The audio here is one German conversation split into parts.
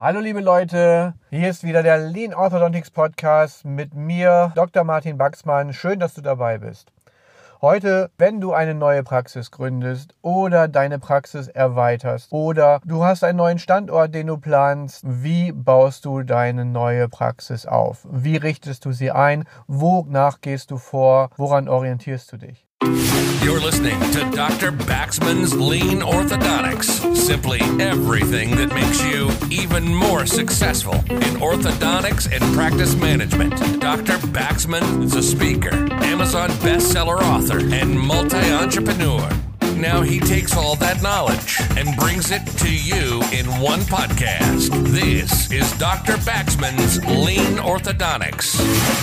Hallo liebe Leute, hier ist wieder der Lean Orthodontics Podcast mit mir, Dr. Martin Baxmann. Schön, dass du dabei bist. Heute, wenn du eine neue Praxis gründest oder deine Praxis erweiterst oder du hast einen neuen Standort, den du planst, wie baust du deine neue Praxis auf? Wie richtest du sie ein? Wonach gehst du vor? Woran orientierst du dich? You're listening to Dr. Baxman's Lean Orthodontics. Simply everything that makes you even more successful in orthodontics and practice management. Dr. Baxman is a speaker, Amazon bestseller author, and multi-entrepreneur. Now he takes all that knowledge and brings it to you in one podcast. This is Dr. Baxman's Lean Orthodontics.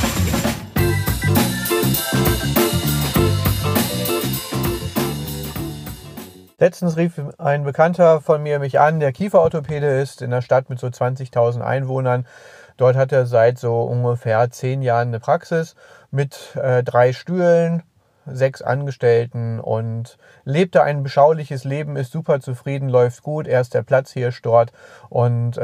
Letztens rief ein Bekannter von mir mich an, der Kieferorthopäde ist, in einer Stadt mit so 20.000 Einwohnern. Dort hat er seit so ungefähr 10 Jahren eine Praxis mit 3 Stühlen, 6 Angestellten und lebt da ein beschauliches Leben, ist super zufrieden, läuft gut, er ist der Platzhirsch dort und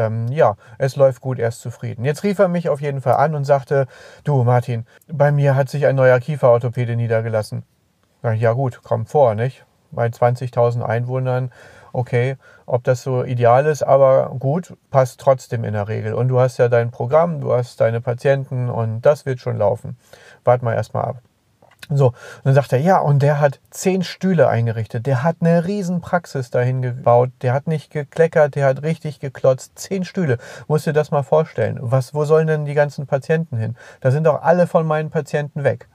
es läuft gut, er ist zufrieden. Jetzt rief er mich auf jeden Fall an und sagte, du Martin, bei mir hat sich ein neuer Kieferorthopäde niedergelassen. Ja gut, kommt vor, nicht? Bei 20.000 Einwohnern, okay, ob das so ideal ist, aber gut, passt trotzdem in der Regel. Und du hast ja dein Programm, du hast deine Patienten und das wird schon laufen. Wart mal erstmal ab. So, und dann sagt er, ja, und der hat 10 Stühle eingerichtet, der hat eine riesen Praxis dahin gebaut, der hat nicht gekleckert, der hat richtig geklotzt, 10 Stühle, musst dir das mal vorstellen. Wo sollen denn die ganzen Patienten hin? Da sind doch alle von meinen Patienten weg.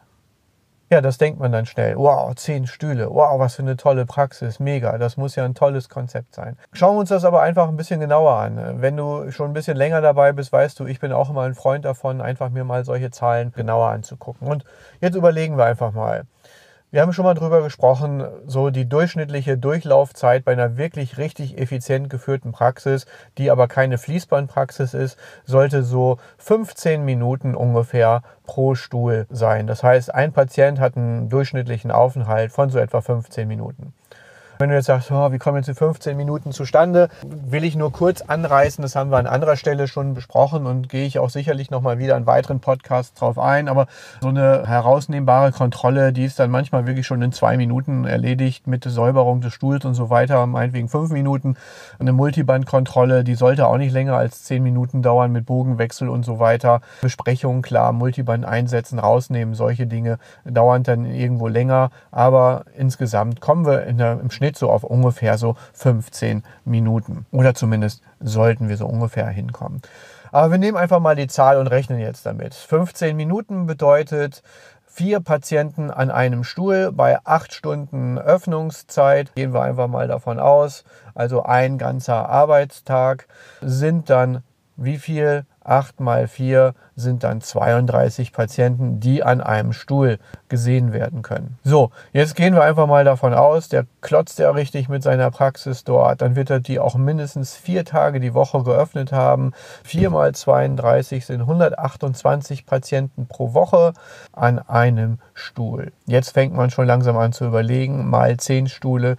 Ja, das denkt man dann schnell. Wow, 10 Stühle. Wow, was für eine tolle Praxis. Mega. Das muss ja ein tolles Konzept sein. Schauen wir uns das aber einfach ein bisschen genauer an. Wenn du schon ein bisschen länger dabei bist, weißt du, ich bin auch immer ein Freund davon, einfach mir mal solche Zahlen genauer anzugucken. Und jetzt überlegen wir einfach mal. Wir haben schon mal drüber gesprochen, so die durchschnittliche Durchlaufzeit bei einer wirklich richtig effizient geführten Praxis, die aber keine Fließbandpraxis ist, sollte so 15 Minuten ungefähr pro Stuhl sein. Das heißt, ein Patient hat einen durchschnittlichen Aufenthalt von so etwa 15 Minuten. Wenn du jetzt sagst, wie kommen jetzt die 15 Minuten zustande, will ich nur kurz anreißen, das haben wir an anderer Stelle schon besprochen und gehe ich auch sicherlich nochmal wieder in weiteren Podcasts drauf ein, aber so eine herausnehmbare Kontrolle, die ist dann manchmal wirklich schon in 2 Minuten erledigt mit Säuberung des Stuhls und so weiter, meinetwegen 5 Minuten. Eine Multibandkontrolle, die sollte auch nicht länger als 10 Minuten dauern mit Bogenwechsel und so weiter. Besprechungen, klar, Multiband einsetzen, rausnehmen, solche Dinge dauern dann irgendwo länger, aber insgesamt kommen wir im Schnitt so auf ungefähr so 15 Minuten. Oder zumindest sollten wir so ungefähr hinkommen. Aber wir nehmen einfach mal die Zahl und rechnen jetzt damit. 15 Minuten bedeutet 4 Patienten an einem Stuhl bei 8 Stunden Öffnungszeit. Gehen wir einfach mal davon aus. Also ein ganzer Arbeitstag sind dann wie viel? 8 mal 4 sind dann 32 Patienten, die an einem Stuhl gesehen werden können. So, jetzt gehen wir einfach mal davon aus, der klotzt ja richtig mit seiner Praxis dort. Dann wird er die auch mindestens 4 Tage die Woche geöffnet haben. 4 mal 32 sind 128 Patienten pro Woche an einem Stuhl. Jetzt fängt man schon langsam an zu überlegen, mal 10 Stühle,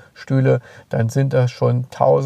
dann sind das schon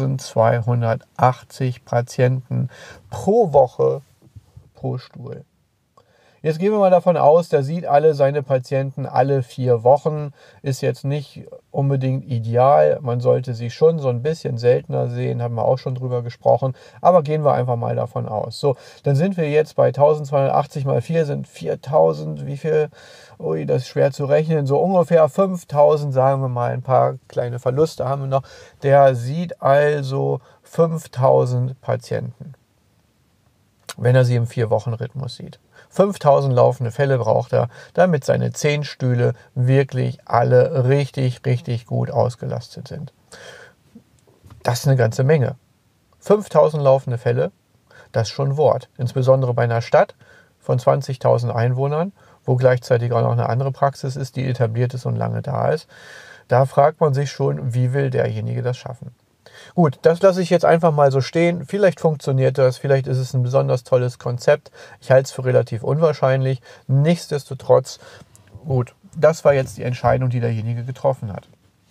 1280 Patienten pro Woche pro Stuhl. Jetzt gehen wir mal davon aus, der sieht alle seine Patienten alle 4 Wochen. Ist jetzt nicht unbedingt ideal. Man sollte sie schon so ein bisschen seltener sehen, haben wir auch schon drüber gesprochen. Aber gehen wir einfach mal davon aus. So, dann sind wir jetzt bei 1280 mal 4 sind 4000. Wie viel? Ui, das ist schwer zu rechnen. So ungefähr 5000, sagen wir mal. Ein paar kleine Verluste haben wir noch. Der sieht also 5000 Patienten, wenn er sie im 4-Wochen-Rhythmus sieht. 5000 laufende Fälle braucht er, damit seine 10 Stühle wirklich alle richtig, richtig gut ausgelastet sind. Das ist eine ganze Menge. 5000 laufende Fälle, das ist schon ein Wort. Insbesondere bei einer Stadt von 20.000 Einwohnern, wo gleichzeitig auch noch eine andere Praxis ist, die etabliert ist und lange da ist. Da fragt man sich schon, wie will derjenige das schaffen? Gut, das lasse ich jetzt einfach mal so stehen. Vielleicht funktioniert das, vielleicht ist es ein besonders tolles Konzept. Ich halte es für relativ unwahrscheinlich. Nichtsdestotrotz, gut, das war jetzt die Entscheidung, die derjenige getroffen hat.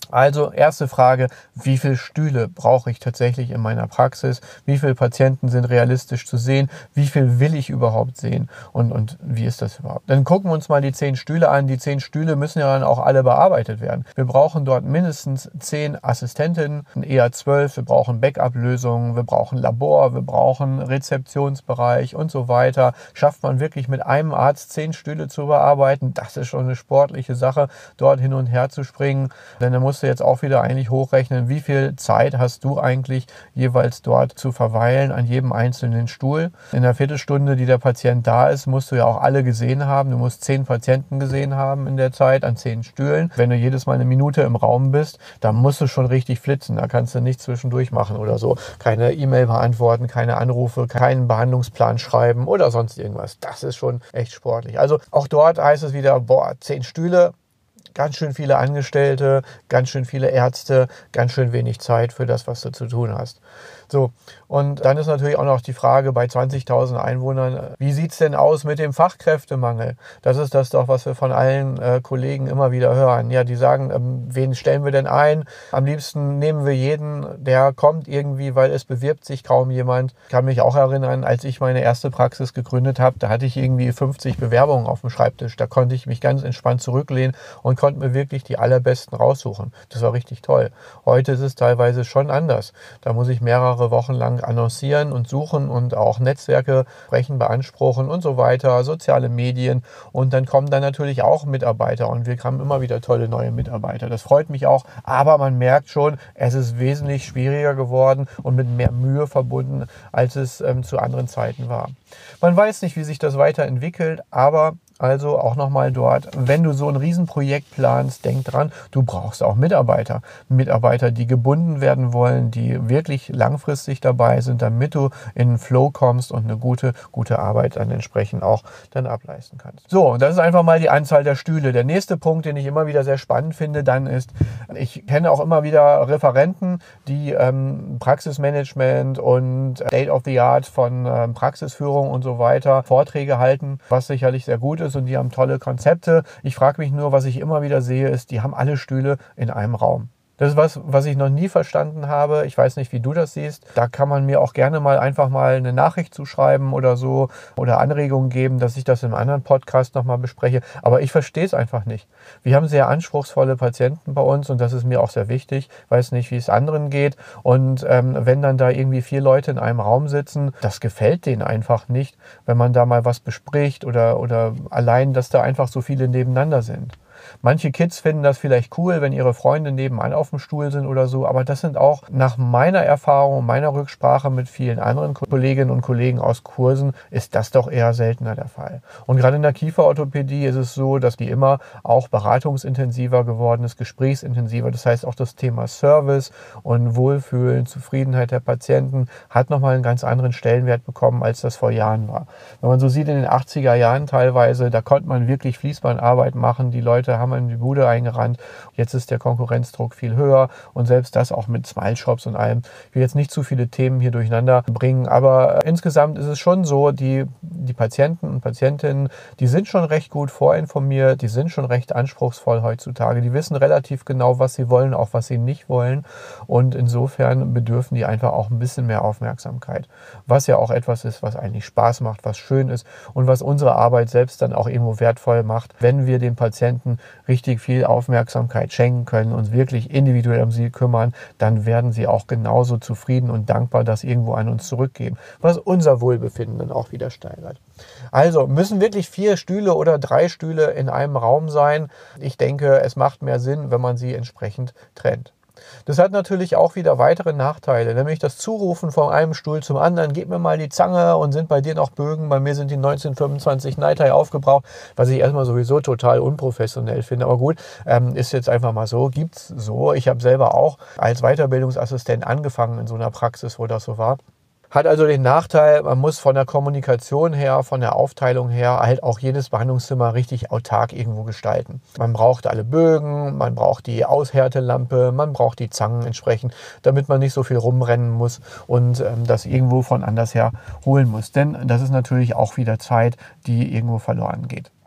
Also erste Frage, wie viele Stühle brauche ich tatsächlich in meiner Praxis? Wie viele Patienten sind realistisch zu sehen? Wie viel will ich überhaupt sehen? Und wie ist das überhaupt? Dann gucken wir uns mal die 10 Stühle an. Die 10 Stühle müssen ja dann auch alle bearbeitet werden. Wir brauchen dort mindestens 10 Assistentinnen, eher 12. Wir brauchen Backup-Lösungen, wir brauchen Labor, wir brauchen Rezeptionsbereich und so weiter. Schafft man wirklich mit einem Arzt 10 Stühle zu bearbeiten? Das ist schon eine sportliche Sache, dort hin und her zu springen. Denn da musst du jetzt auch wieder eigentlich hochrechnen, wie viel Zeit hast du eigentlich jeweils dort zu verweilen an jedem einzelnen Stuhl. In der Viertelstunde, die der Patient da ist, musst du ja auch alle gesehen haben. Du musst 10 Patienten gesehen haben in der Zeit an 10 Stühlen. Wenn du jedes Mal eine Minute im Raum bist, dann musst du schon richtig flitzen. Da kannst du nichts zwischendurch machen oder so. Keine E-Mail beantworten, keine Anrufe, keinen Behandlungsplan schreiben oder sonst irgendwas. Das ist schon echt sportlich. Also auch dort heißt es wieder, 10 Stühle. Ganz schön viele Angestellte, ganz schön viele Ärzte, ganz schön wenig Zeit für das, was du zu tun hast. So, und dann ist natürlich auch noch die Frage bei 20.000 Einwohnern, wie sieht es denn aus mit dem Fachkräftemangel? Das ist das doch, was wir von allen Kollegen immer wieder hören. Ja, die sagen, wen stellen wir denn ein? Am liebsten nehmen wir jeden, der kommt irgendwie, weil es bewirbt sich kaum jemand. Ich kann mich auch erinnern, als ich meine erste Praxis gegründet habe, da hatte ich irgendwie 50 Bewerbungen auf dem Schreibtisch. Da konnte ich mich ganz entspannt zurücklehnen und konnte mir wirklich die allerbesten raussuchen. Das war richtig toll. Heute ist es teilweise schon anders. Da muss ich mehrere Wochen lang annoncieren und suchen und auch Netzwerke sprechen, beanspruchen und so weiter, soziale Medien, und dann kommen dann natürlich auch Mitarbeiter und wir haben immer wieder tolle neue Mitarbeiter. Das freut mich auch, aber man merkt schon, es ist wesentlich schwieriger geworden und mit mehr Mühe verbunden, als es zu anderen Zeiten war. Man weiß nicht, wie sich das weiterentwickelt, aber also auch nochmal dort, wenn du so ein Riesenprojekt planst, denk dran, du brauchst auch Mitarbeiter. Mitarbeiter, die gebunden werden wollen, die wirklich langfristig dabei sind, damit du in den Flow kommst und eine gute Arbeit dann entsprechend auch dann ableisten kannst. So, und das ist einfach mal die Anzahl der Stühle. Der nächste Punkt, den ich immer wieder sehr spannend finde, dann ist, ich kenne auch immer wieder Referenten, die Praxismanagement und State of the Art von Praxisführung und so weiter Vorträge halten, was sicherlich sehr gut ist. Und die haben tolle Konzepte. Ich frage mich nur, was ich immer wieder sehe, ist, die haben alle Stühle in einem Raum. Das ist was ich noch nie verstanden habe. Ich weiß nicht, wie du das siehst. Da kann man mir auch gerne mal einfach mal eine Nachricht zuschreiben oder so oder Anregungen geben, dass ich das im anderen Podcast nochmal bespreche. Aber ich verstehe es einfach nicht. Wir haben sehr anspruchsvolle Patienten bei uns und das ist mir auch sehr wichtig. Ich weiß nicht, wie es anderen geht. Und wenn dann da irgendwie 4 Leute in einem Raum sitzen, das gefällt denen einfach nicht, wenn man da mal was bespricht oder allein, dass da einfach so viele nebeneinander sind. Manche Kids finden das vielleicht cool, wenn ihre Freunde nebenan auf dem Stuhl sind oder so, aber das sind auch nach meiner Erfahrung und meiner Rücksprache mit vielen anderen Kolleginnen und Kollegen aus Kursen, ist das doch eher seltener der Fall. Und gerade in der Kieferorthopädie ist es so, dass die immer auch beratungsintensiver geworden ist, gesprächsintensiver. Das heißt, auch das Thema Service und Wohlfühlen, Zufriedenheit der Patienten hat nochmal einen ganz anderen Stellenwert bekommen, als das vor Jahren war. Wenn man so sieht, in den 80er Jahren teilweise, da konnte man wirklich Fließbandarbeit machen, die Leute haben in die Bude eingerannt. Jetzt ist der Konkurrenzdruck viel höher und selbst das auch mit Smile-Shops und allem. Ich will jetzt nicht zu viele Themen hier durcheinander bringen, aber insgesamt ist es schon so, die Patienten und Patientinnen, die sind schon recht gut vorinformiert, die sind schon recht anspruchsvoll heutzutage. Die wissen relativ genau, was sie wollen, auch was sie nicht wollen, und insofern bedürfen die einfach auch ein bisschen mehr Aufmerksamkeit. Was ja auch etwas ist, was eigentlich Spaß macht, was schön ist und was unsere Arbeit selbst dann auch irgendwo wertvoll macht, wenn wir den Patienten richtig viel Aufmerksamkeit schenken können, uns wirklich individuell um sie kümmern, dann werden sie auch genauso zufrieden und dankbar das irgendwo an uns zurückgeben, was unser Wohlbefinden dann auch wieder steigert. Also müssen wirklich 4 Stühle oder 3 Stühle in einem Raum sein. Ich denke, es macht mehr Sinn, wenn man sie entsprechend trennt. Das hat natürlich auch wieder weitere Nachteile, nämlich das Zurufen von einem Stuhl zum anderen. Gib mir mal die Zange, und sind bei dir noch Bögen? Bei mir sind die 1925 Neitai aufgebraucht, was ich erstmal sowieso total unprofessionell finde. Aber gut, ist jetzt einfach mal so, gibt's so. Ich habe selber auch als Weiterbildungsassistent angefangen in so einer Praxis, wo das so war. Hat also den Nachteil, man muss von der Kommunikation her, von der Aufteilung her halt auch jedes Behandlungszimmer richtig autark irgendwo gestalten. Man braucht alle Bögen, man braucht die Aushärtelampe, man braucht die Zangen entsprechend, damit man nicht so viel rumrennen muss und das irgendwo von anders her holen muss. Denn das ist natürlich auch wieder Zeit, die irgendwo verloren geht.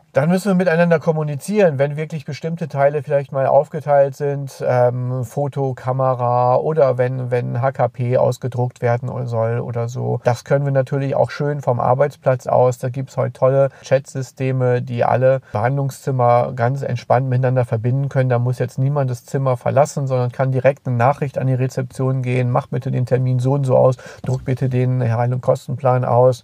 Dann müssen wir miteinander kommunizieren, wenn wirklich bestimmte Teile vielleicht mal aufgeteilt sind, Fotokamera oder wenn HKP ausgedruckt werden soll oder so. Das können wir natürlich auch schön vom Arbeitsplatz aus. Da gibt es heute tolle Chatsysteme, die alle Behandlungszimmer ganz entspannt miteinander verbinden können. Da muss jetzt niemand das Zimmer verlassen, sondern kann direkt eine Nachricht an die Rezeption gehen. Mach bitte den Termin so und so aus, druck bitte den Heil- und Kostenplan aus.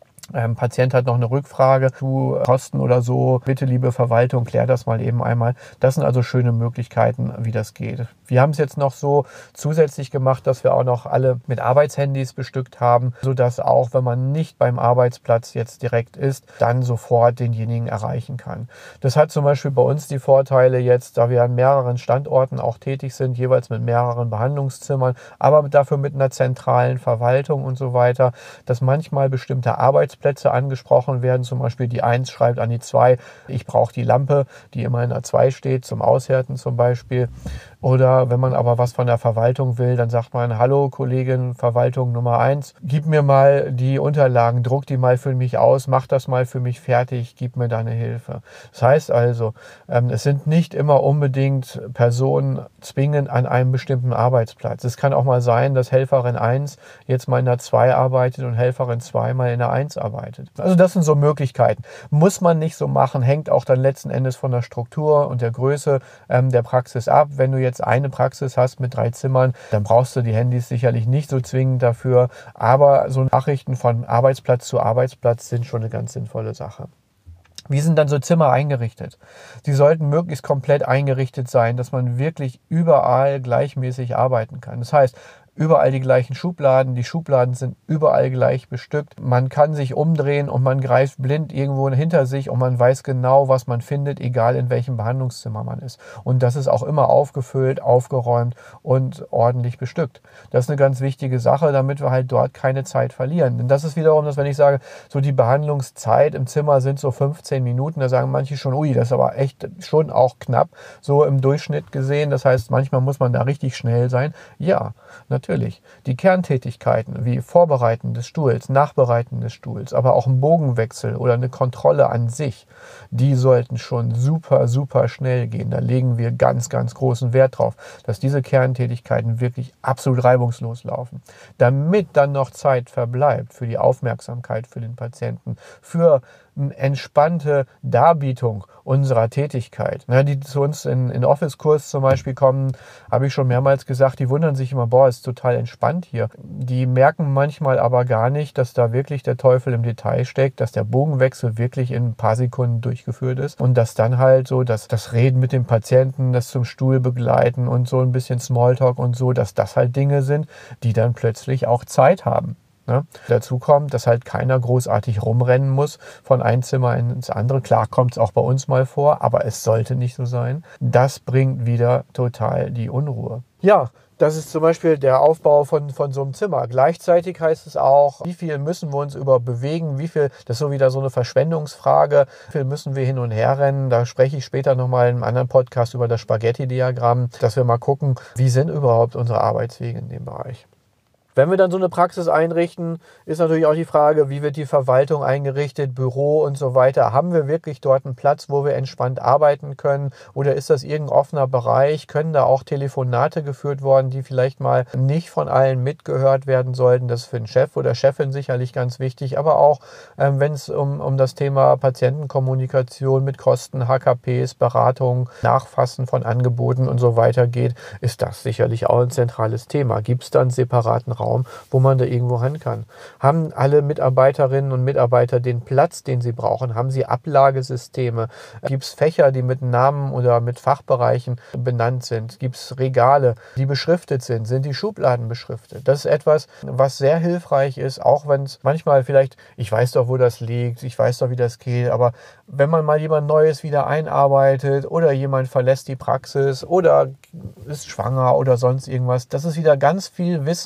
Patient hat noch eine Rückfrage zu Kosten oder so. Bitte, liebe Verwaltung, klär das mal eben einmal. Das sind also schöne Möglichkeiten, wie das geht. Wir haben es jetzt noch so zusätzlich gemacht, dass wir auch noch alle mit Arbeitshandys bestückt haben, sodass auch, wenn man nicht beim Arbeitsplatz jetzt direkt ist, dann sofort denjenigen erreichen kann. Das hat zum Beispiel bei uns die Vorteile jetzt, da wir an mehreren Standorten auch tätig sind, jeweils mit mehreren Behandlungszimmern, aber dafür mit einer zentralen Verwaltung und so weiter, dass manchmal bestimmte Arbeitsplätze angesprochen werden. Zum Beispiel die 1 schreibt an die 2, ich brauche die Lampe, die immer in der 2 steht, zum Aushärten zum Beispiel. Oder wenn man aber was von der Verwaltung will, dann sagt man, hallo Kollegin Verwaltung Nummer 1, gib mir mal die Unterlagen, druck die mal für mich aus, mach das mal für mich fertig, gib mir deine Hilfe. Das heißt also, es sind nicht immer unbedingt Personen zwingend an einem bestimmten Arbeitsplatz. Es kann auch mal sein, dass Helferin 1 jetzt mal in der 2 arbeitet und Helferin 2 mal in der 1 arbeitet. Also das sind so Möglichkeiten. Muss man nicht so machen, hängt auch dann letzten Endes von der Struktur und der Größe der Praxis ab. Wenn du jetzt eine Praxis hast mit 3 Zimmern, dann brauchst du die Handys sicherlich nicht so zwingend dafür. Aber so Nachrichten von Arbeitsplatz zu Arbeitsplatz sind schon eine ganz sinnvolle Sache. Wie sind dann so Zimmer eingerichtet? Sie sollten möglichst komplett eingerichtet sein, dass man wirklich überall gleichmäßig arbeiten kann. Das heißt, überall die gleichen Schubladen, die Schubladen sind überall gleich bestückt. Man kann sich umdrehen und man greift blind irgendwo hinter sich und man weiß genau, was man findet, egal in welchem Behandlungszimmer man ist. Und das ist auch immer aufgefüllt, aufgeräumt und ordentlich bestückt. Das ist eine ganz wichtige Sache, damit wir halt dort keine Zeit verlieren. Denn das ist wiederum, dass wenn ich sage, so die Behandlungszeit im Zimmer sind so 15 Minuten, da sagen manche schon, ui, das ist aber echt schon auch knapp, so im Durchschnitt gesehen. Das heißt, manchmal muss man da richtig schnell sein. Ja, natürlich. Die Kerntätigkeiten wie Vorbereiten des Stuhls, Nachbereiten des Stuhls, aber auch ein Bogenwechsel oder eine Kontrolle an sich, die sollten schon super, super schnell gehen. Da legen wir ganz, ganz großen Wert drauf, dass diese Kerntätigkeiten wirklich absolut reibungslos laufen. Damit dann noch Zeit verbleibt für die Aufmerksamkeit für den Patienten, für eine entspannte Darbietung unserer Tätigkeit. Die zu uns in Office-Kurs zum Beispiel kommen, habe ich schon mehrmals gesagt, die wundern sich immer, boah, ist total entspannt hier. Die merken manchmal aber gar nicht, dass da wirklich der Teufel im Detail steckt, dass der Bogenwechsel wirklich in ein paar Sekunden durchgeführt ist und dass dann halt so das Reden mit dem Patienten, das zum Stuhl begleiten und so ein bisschen Smalltalk und so, dass das halt Dinge sind, die dann plötzlich auch Zeit haben. Dazu kommt, dass halt keiner großartig rumrennen muss von einem Zimmer ins andere. Klar kommt es auch bei uns mal vor, aber es sollte nicht so sein. Das bringt wieder total die Unruhe. Ja, das ist zum Beispiel der Aufbau von so einem Zimmer. Gleichzeitig heißt es auch, wie viel müssen wir uns bewegen, wie viel, das ist so wieder so eine Verschwendungsfrage, wie viel müssen wir hin und her rennen. Da spreche ich später nochmal in einem anderen Podcast über das Spaghetti-Diagramm, dass wir mal gucken, wie sind überhaupt unsere Arbeitswege in dem Bereich. Wenn wir dann so eine Praxis einrichten, ist natürlich auch die Frage, wie wird die Verwaltung eingerichtet, Büro und so weiter. Haben wir wirklich dort einen Platz, wo wir entspannt arbeiten können? Oder ist das irgendein offener Bereich? Können da auch Telefonate geführt worden, die vielleicht mal nicht von allen mitgehört werden sollten? Das ist für den Chef oder Chefin sicherlich ganz wichtig. Aber auch, wenn es um das Thema Patientenkommunikation mit Kosten, HKPs, Beratung, Nachfassen von Angeboten und so weiter geht, ist das sicherlich auch ein zentrales Thema. Gibt es da einen separaten Raum, wo man da irgendwo hin kann? Haben alle Mitarbeiterinnen und Mitarbeiter den Platz, den sie brauchen? Haben sie Ablagesysteme? Gibt es Fächer, die mit Namen oder mit Fachbereichen benannt sind? Gibt es Regale, die beschriftet sind? Sind die Schubladen beschriftet? Das ist etwas, was sehr hilfreich ist, auch wenn es manchmal vielleicht, ich weiß doch, wo das liegt, ich weiß doch, wie das geht, aber wenn man mal jemand Neues wieder einarbeitet oder jemand verlässt die Praxis oder ist schwanger oder sonst irgendwas, das ist wieder ganz viel Wissen, das verloren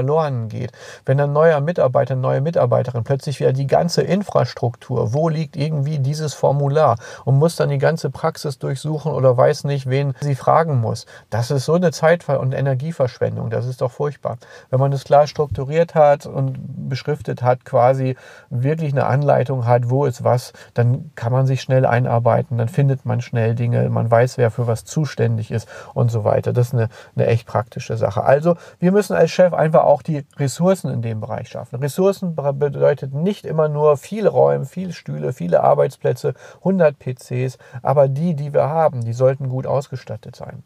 verloren geht. Wenn ein neuer Mitarbeiter, neue Mitarbeiterin plötzlich wieder die ganze Infrastruktur, wo liegt irgendwie dieses Formular und muss dann die ganze Praxis durchsuchen oder weiß nicht, wen sie fragen muss. Das ist so eine Zeit- und Energieverschwendung. Das ist doch furchtbar. Wenn man das klar strukturiert hat und beschriftet hat, quasi wirklich eine Anleitung hat, wo ist was, dann kann man sich schnell einarbeiten, dann findet man schnell Dinge, man weiß, wer für was zuständig ist und so weiter. Das ist eine echt praktische Sache. Also wir müssen als Chef einfach auch die Ressourcen in dem Bereich schaffen. Ressourcen bedeutet nicht immer nur viel Räume, viele Stühle, viele Arbeitsplätze, 100 PCs, aber die wir haben, die sollten gut ausgestattet sein.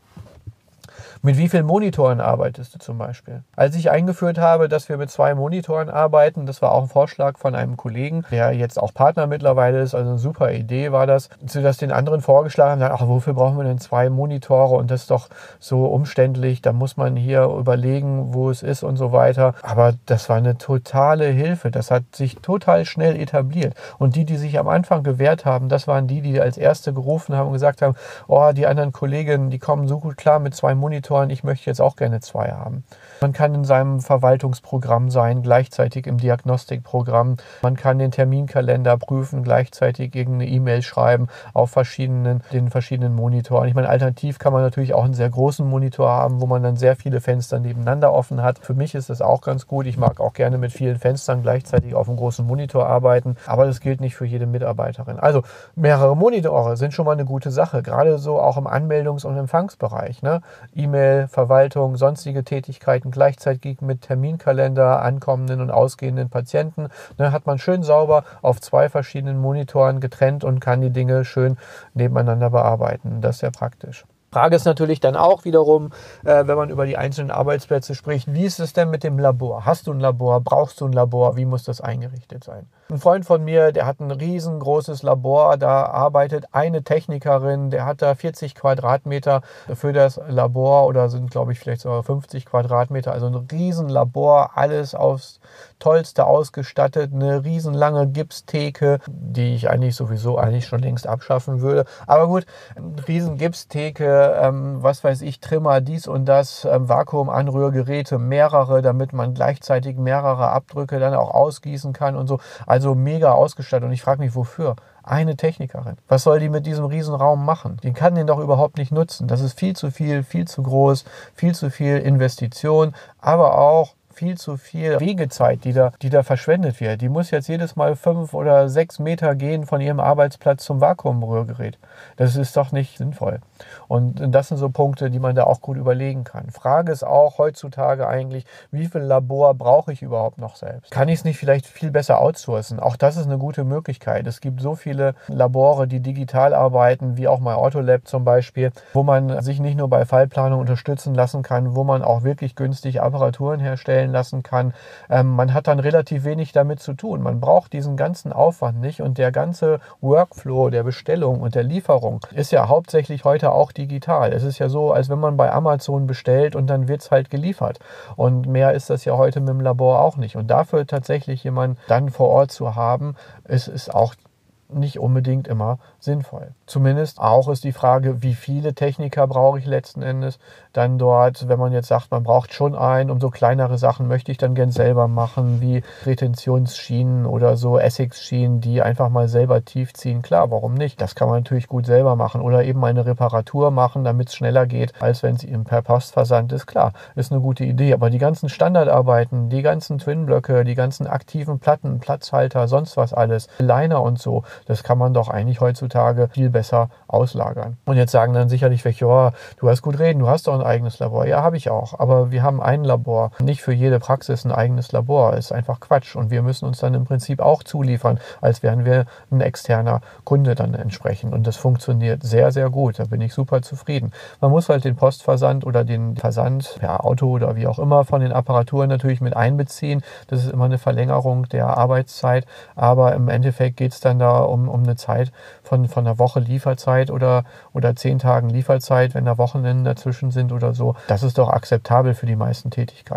Mit wie vielen Monitoren arbeitest du zum Beispiel? Als ich eingeführt habe, dass wir mit 2 Monitoren arbeiten, das war auch ein Vorschlag von einem Kollegen, der jetzt auch Partner mittlerweile ist, also eine super Idee war das, dass den anderen vorgeschlagen haben, ach, wofür brauchen wir denn 2 Monitore und das ist doch so umständlich, da muss man hier überlegen, wo es ist und so weiter. Aber das war eine totale Hilfe, das hat sich total schnell etabliert. Und die sich am Anfang gewehrt haben, das waren die als Erste gerufen haben und gesagt haben, oh, die anderen Kolleginnen, die kommen so gut klar mit 2 Monitoren, ich möchte jetzt auch gerne 2 haben. Man kann in seinem Verwaltungsprogramm sein, gleichzeitig im Diagnostikprogramm. Man kann den Terminkalender prüfen, gleichzeitig irgendeine E-Mail schreiben auf den verschiedenen Monitoren. Ich meine, alternativ kann man natürlich auch einen sehr großen Monitor haben, wo man dann sehr viele Fenster nebeneinander offen hat. Für mich ist das auch ganz gut. Ich mag auch gerne mit vielen Fenstern gleichzeitig auf einem großen Monitor arbeiten, aber das gilt nicht für jede Mitarbeiterin. Also mehrere Monitore sind schon mal eine gute Sache, gerade so auch im Anmeldungs- und Empfangsbereich, ne? E-Mail, Verwaltung, sonstige Tätigkeiten gleichzeitig mit Terminkalender, ankommenden und ausgehenden Patienten. Ne, hat man schön sauber auf 2 verschiedenen Monitoren getrennt und kann die Dinge schön nebeneinander bearbeiten. Das ist sehr praktisch. Frage ist natürlich dann auch wiederum, wenn man über die einzelnen Arbeitsplätze spricht, wie ist es denn mit dem Labor? Hast du ein Labor? Brauchst du ein Labor? Wie muss das eingerichtet sein? Ein Freund von mir, der hat ein riesengroßes Labor, da arbeitet eine Technikerin, der hat da 40 Quadratmeter für das Labor oder sind, glaube ich, vielleicht sogar 50 Quadratmeter, also ein Riesenlabor, alles aufs Tollste ausgestattet, eine riesenlange Gipstheke, die ich eigentlich schon längst abschaffen würde. Aber gut, eine riesen Gipstheke, was weiß ich, Trimmer, dies und das, Vakuumanrührgeräte, mehrere, damit man gleichzeitig mehrere Abdrücke dann auch ausgießen kann und so. Also mega ausgestattet und ich frage mich, wofür? Eine Technikerin. Was soll die mit diesem Riesenraum machen? Die kann den doch überhaupt nicht nutzen. Das ist viel zu viel, viel zu groß, viel zu viel Investition, aber auch viel zu viel Wegezeit, die da verschwendet wird. Die muss jetzt jedes Mal 5 oder 6 Meter gehen von ihrem Arbeitsplatz zum Vakuumrührgerät. Das ist doch nicht sinnvoll. Und das sind so Punkte, die man da auch gut überlegen kann. Frage ist auch heutzutage eigentlich, wie viel Labor brauche ich überhaupt noch selbst? Kann ich es nicht vielleicht viel besser outsourcen? Auch das ist eine gute Möglichkeit. Es gibt so viele Labore, die digital arbeiten, wie auch MyAutoLab zum Beispiel, wo man sich nicht nur bei Fallplanung unterstützen lassen kann, wo man auch wirklich günstig Apparaturen herstellen lassen kann. Man hat dann relativ wenig damit zu tun. Man braucht diesen ganzen Aufwand nicht und der ganze Workflow der Bestellung und der Lieferung ist ja hauptsächlich heute auch digital. Es ist ja so, als wenn man bei Amazon bestellt und dann wird es halt geliefert. Und mehr ist das ja heute mit dem Labor auch nicht. Und dafür tatsächlich jemanden dann vor Ort zu haben, ist auch nicht unbedingt immer sinnvoll. Zumindest auch ist die Frage, wie viele Techniker brauche ich letzten Endes dann dort, wenn man jetzt sagt, man braucht schon einen, um so kleinere Sachen möchte ich dann gern selber machen, wie Retentionsschienen oder so Essigsschienen, die einfach mal selber tief ziehen. Klar, warum nicht? Das kann man natürlich gut selber machen oder eben mal eine Reparatur machen, damit es schneller geht, als wenn es eben per Postversand ist. Klar, ist eine gute Idee, aber die ganzen Standardarbeiten, die ganzen Twin-Blöcke, die ganzen aktiven Platten, Platzhalter, sonst was alles, Liner und so, das kann man doch eigentlich heutzutage viel besser auslagern. Und jetzt sagen dann sicherlich welche, oh, du hast gut reden, du hast doch ein eigenes Labor. Ja, habe ich auch. Aber wir haben ein Labor. Nicht für jede Praxis ein eigenes Labor. Ist einfach Quatsch. Und wir müssen uns dann im Prinzip auch zuliefern, als wären wir ein externer Kunde dann entsprechend. Und das funktioniert sehr, sehr gut. Da bin ich super zufrieden. Man muss halt den Postversand oder den Versand per Auto oder wie auch immer von den Apparaturen natürlich mit einbeziehen. Das ist immer eine Verlängerung der Arbeitszeit. Aber im Endeffekt geht es dann da um eine Zeit von einer Woche Lieferzeit oder 10 Tagen Lieferzeit, wenn da Wochenenden dazwischen sind oder so. Das ist doch akzeptabel für die meisten Tätigkeiten.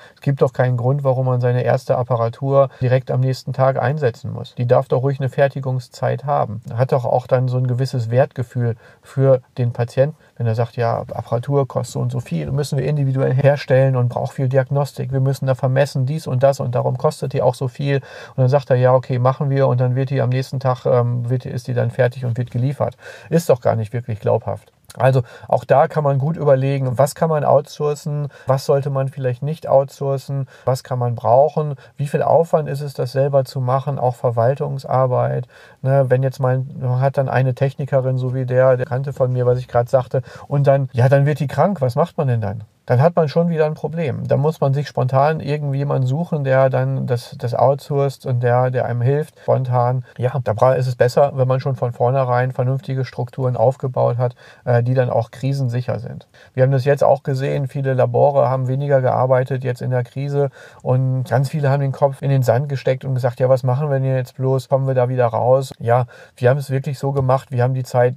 Es gibt doch keinen Grund, warum man seine erste Apparatur direkt am nächsten Tag einsetzen muss. Die darf doch ruhig eine Fertigungszeit haben. Hat doch auch dann so ein gewisses Wertgefühl für den Patienten, wenn er sagt, ja, Apparatur kostet so und so viel, müssen wir individuell herstellen und braucht viel Diagnostik, wir müssen da vermessen dies und das und darum kostet die auch so viel. Und dann sagt er, ja, okay, machen wir und dann wird die am nächsten Tag, ist die dann fertig und wird geliefert. Ist doch gar nicht wirklich glaubhaft. Also auch da kann man gut überlegen, was kann man outsourcen, was sollte man vielleicht nicht outsourcen, was kann man brauchen, wie viel Aufwand ist es, das selber zu machen, auch Verwaltungsarbeit. Ne, wenn jetzt man hat dann eine Technikerin, so wie der kannte von mir, was ich gerade sagte, und dann wird die krank, was macht man denn dann? Dann hat man schon wieder ein Problem. Da muss man sich spontan irgendjemanden suchen, der dann das outsourced und der einem hilft, spontan. Ja, da ist es besser, wenn man schon von vornherein vernünftige Strukturen aufgebaut hat, die dann auch krisensicher sind. Wir haben das jetzt auch gesehen, viele Labore haben weniger gearbeitet jetzt in der Krise und ganz viele haben den Kopf in den Sand gesteckt und gesagt, ja, was machen wir denn jetzt bloß, kommen wir da wieder raus? Ja, wir haben es wirklich so gemacht, wir haben die Zeit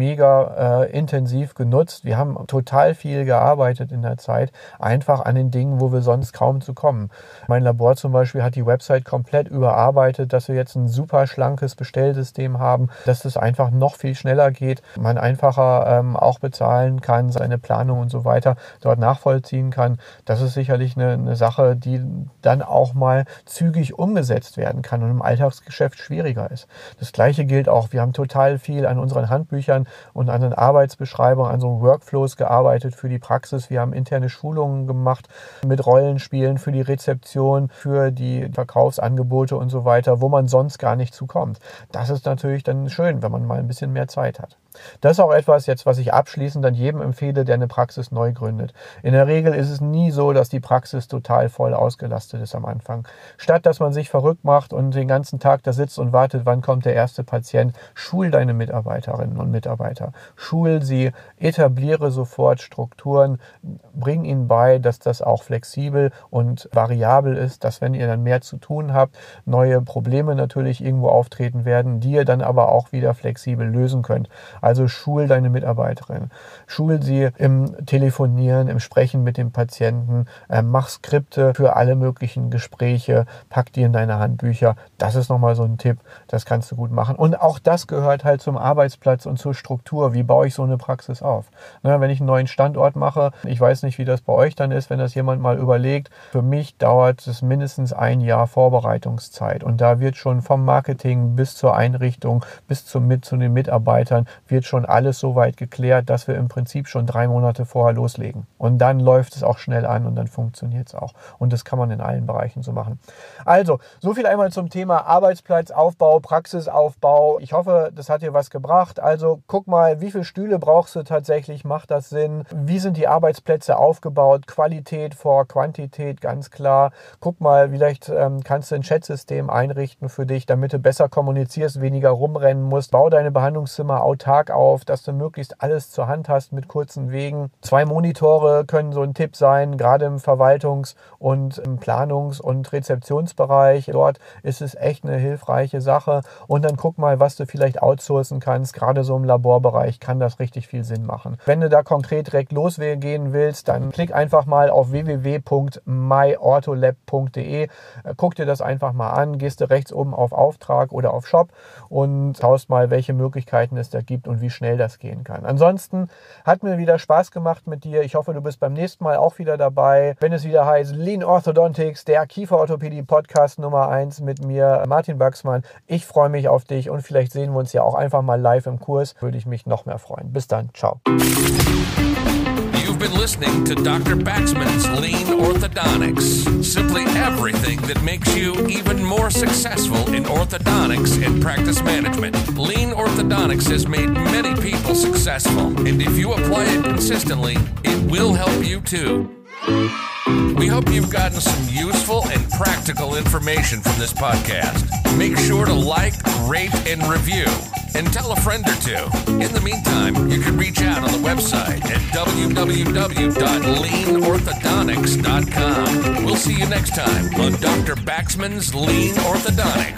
mega intensiv genutzt. Wir haben total viel gearbeitet in der Zeit, einfach an den Dingen, wo wir sonst kaum zu kommen. Mein Labor zum Beispiel hat die Website komplett überarbeitet, dass wir jetzt ein super schlankes Bestellsystem haben, dass es einfach noch viel schneller geht, man einfacher auch bezahlen kann, seine Planung und so weiter dort nachvollziehen kann. Das ist sicherlich eine Sache, die dann auch mal zügig umgesetzt werden kann und im Alltagsgeschäft schwieriger ist. Das Gleiche gilt auch, wir haben total viel an unseren Handbüchern und an den Arbeitsbeschreibungen, an so Workflows gearbeitet für die Praxis. Wir haben interne Schulungen gemacht mit Rollenspielen für die Rezeption, für die Verkaufsangebote und so weiter, wo man sonst gar nicht zukommt. Das ist natürlich dann schön, wenn man mal ein bisschen mehr Zeit hat. Das ist auch etwas jetzt, was ich abschließend dann jedem empfehle, der eine Praxis neu gründet. In der Regel ist es nie so, dass die Praxis total voll ausgelastet ist am Anfang. Statt dass man sich verrückt macht und den ganzen Tag da sitzt und wartet, wann kommt der erste Patient, schul deine Mitarbeiterinnen und Mitarbeiter. Schul sie, etabliere sofort Strukturen, bring ihnen bei, dass das auch flexibel und variabel ist, dass wenn ihr dann mehr zu tun habt, neue Probleme natürlich irgendwo auftreten werden, die ihr dann aber auch wieder flexibel lösen könnt. Also schul deine Mitarbeiterin, schul sie im Telefonieren, im Sprechen mit dem Patienten, mach Skripte für alle möglichen Gespräche, pack die in deine Handbücher. Das ist nochmal so ein Tipp, das kannst du gut machen. Und auch das gehört halt zum Arbeitsplatz und zur Struktur. Wie baue ich so eine Praxis auf? Ne, wenn ich einen neuen Standort mache, ich weiß nicht, wie das bei euch dann ist, wenn das jemand mal überlegt, für mich dauert es mindestens ein Jahr Vorbereitungszeit. Und da wird schon vom Marketing bis zur Einrichtung, bis zu den Mitarbeitern, wird schon alles so weit geklärt, dass wir im Prinzip schon 3 Monate vorher loslegen. Und dann läuft es auch schnell an und dann funktioniert es auch. Und das kann man in allen Bereichen so machen. Also, so viel einmal zum Thema Arbeitsplatzaufbau, Praxisaufbau. Ich hoffe, das hat dir was gebracht. Also, guck mal, wie viele Stühle brauchst du tatsächlich? Macht das Sinn? Wie sind die Arbeitsplätze aufgebaut? Qualität vor Quantität, ganz klar. Guck mal, vielleicht kannst du ein Chatsystem einrichten für dich, damit du besser kommunizierst, weniger rumrennen musst. Bau deine Behandlungszimmer autark auf, dass du möglichst alles zur Hand hast mit kurzen Wegen. 2 Monitore können so ein Tipp sein, gerade im Verwaltungs- und im Planungs- und Rezeptionsbereich. Dort ist es echt eine hilfreiche Sache. Und dann guck mal, was du vielleicht outsourcen kannst. Gerade so im Laborbereich kann das richtig viel Sinn machen. Wenn du da konkret direkt losgehen willst, dann klick einfach mal auf www.myortholab.de. Guck dir das einfach mal an, gehst du rechts oben auf Auftrag oder auf Shop und schaust mal, welche Möglichkeiten es da gibt und wie schnell das gehen kann. Ansonsten hat mir wieder Spaß gemacht mit dir. Ich hoffe, du bist beim nächsten Mal auch wieder dabei, wenn es wieder heißt Lean Orthodontics, der Kieferorthopädie-Podcast Nummer 1 mit mir, Martin Baxmann. Ich freue mich auf dich und vielleicht sehen wir uns ja auch einfach mal live im Kurs. Würde ich mich noch mehr freuen. Bis dann. Ciao. You've been listening to Dr. Baxman's Lean Orthodontics. Simply everything that makes you even more successful in orthodontics and practice management. Lean Orthodontics has made many people successful, and if you apply it consistently, it will help you too. We hope you've gotten some useful and practical information from this podcast. Make sure to like, rate, and review. And tell a friend or two. In the meantime, you can reach out on the website at www.leanorthodontics.com. We'll see you next time on Dr. Baxman's Lean Orthodontics.